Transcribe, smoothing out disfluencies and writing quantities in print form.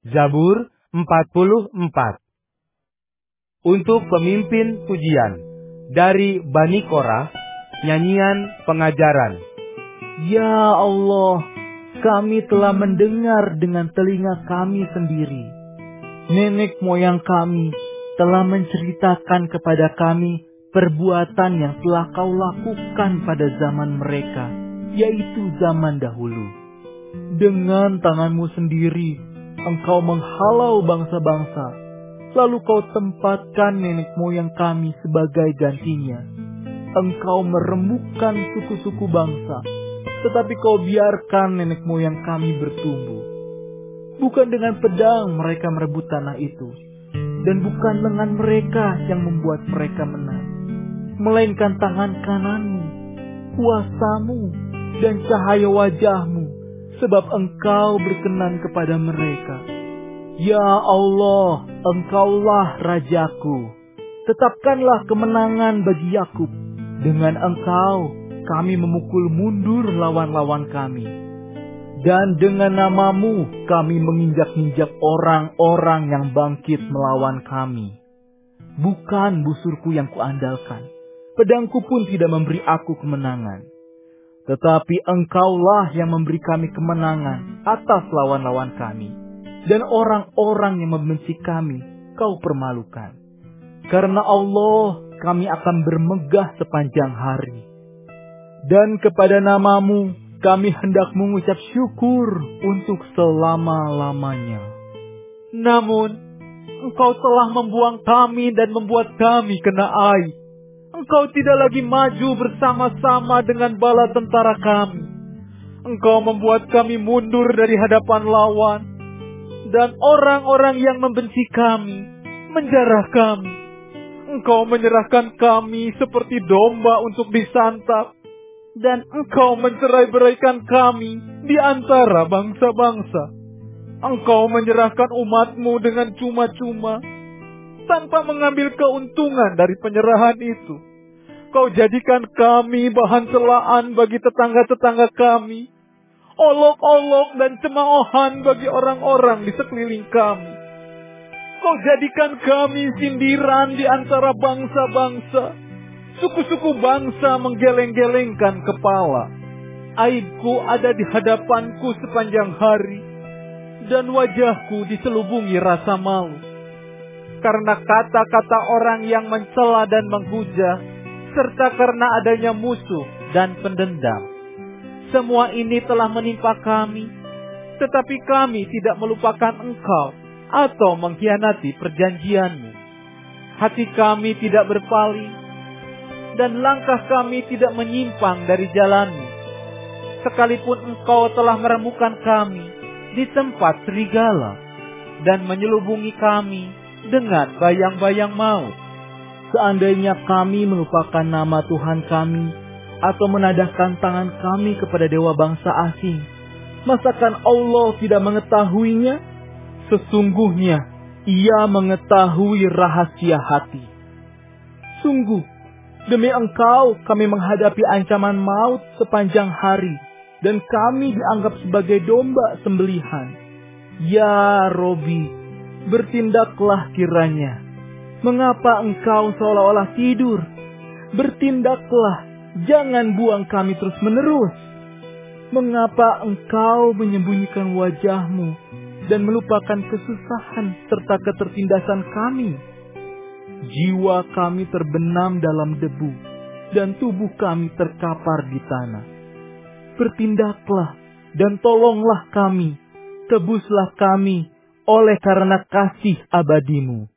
Zabur 44. Untuk pemimpin pujian dari Bani Korah, nyanyian pengajaran. Ya Allah, kami telah mendengar dengan telinga kami sendiri. Nenek moyang kami telah menceritakan kepada kami perbuatan yang telah Kau lakukan pada zaman mereka, yaitu zaman dahulu. Dengan tangan-Mu sendiri, Engkau menghalau bangsa-bangsa, lalu Kau tempatkan nenek moyang kami sebagai gantinya. Engkau meremukkan suku-suku bangsa, tetapi Kau biarkan nenek moyang kami bertumbuh. Bukan dengan pedang mereka merebut tanah itu, dan bukan lengan mereka yang membuat mereka menang, melainkan tangan kanan-Mu, kuasa-Mu, dan cahaya wajah-Mu, sebab Engkau berkenan kepada mereka. Ya Allah, Engkaulah Rajaku. Tetapkanlah kemenangan bagi Yakub. Dengan Engkau, kami memukul mundur lawan-lawan kami. Dan dengan nama-Mu, kami menginjak-injak orang-orang yang bangkit melawan kami. Bukan busurku yang kuandalkan, pedangku pun tidak memberi aku kemenangan. Tetapi Engkaulah yang memberi kami kemenangan atas lawan-lawan kami. Dan orang-orang yang membenci kami, Kau permalukan. Karena Allah, kami akan bermegah sepanjang hari. Dan kepada nama-Mu, kami hendak mengucap syukur untuk selama-lamanya. Namun, Engkau telah membuang kami dan membuat kami kena aib. Engkau tidak lagi maju bersama-sama dengan bala tentara kami. Engkau membuat kami mundur dari hadapan lawan. Dan orang-orang yang membenci kami menjarah kami. Engkau menyerahkan kami seperti domba untuk disantap. Dan Engkau mencerai-beraikan kami di antara bangsa-bangsa. Engkau menyerahkan umat-Mu dengan cuma-cuma, tanpa mengambil keuntungan dari penyerahan itu. Kau jadikan kami bahan celaan bagi tetangga-tetangga kami, olok-olok dan cemoohan bagi orang-orang di sekeliling kami. Kau jadikan kami sindiran di antara bangsa-bangsa. Suku-suku bangsa menggeleng-gelengkan kepala. Aibku ada di hadapanku sepanjang hari, dan wajahku diselubungi rasa malu. Karena kata-kata orang yang mencela dan menghujat, serta karena adanya musuh dan pendendam. Semua ini telah menimpa kami, tetapi kami tidak melupakan Engkau atau mengkhianati perjanjian-Mu. Hati kami tidak berpaling, dan langkah kami tidak menyimpang dari jalan-Mu. Sekalipun Engkau telah meremukkan kami di tempat serigala, dan menyelubungi kami dengan bayang-bayang maut. Seandainya kami melupakan nama Tuhan kami, atau menadahkan tangan kami kepada dewa bangsa asing, masakan Allah tidak mengetahuinya? Sesungguhnya Ia mengetahui rahasia hati. Sungguh, demi Engkau kami menghadapi ancaman maut sepanjang hari, dan kami dianggap sebagai domba sembelihan. Ya Robi, bertindaklah kiranya. Mengapa Engkau seolah-olah tidur? Bertindaklah, jangan buang kami terus-menerus. Mengapa Engkau menyembunyikan wajah-Mu dan melupakan kesusahan serta ketertindasan kami? Jiwa kami terbenam dalam debu, dan tubuh kami terkapar di tanah. Bertindaklah dan tolonglah kami, tebuslah kami oleh karena kasih abadi-Mu.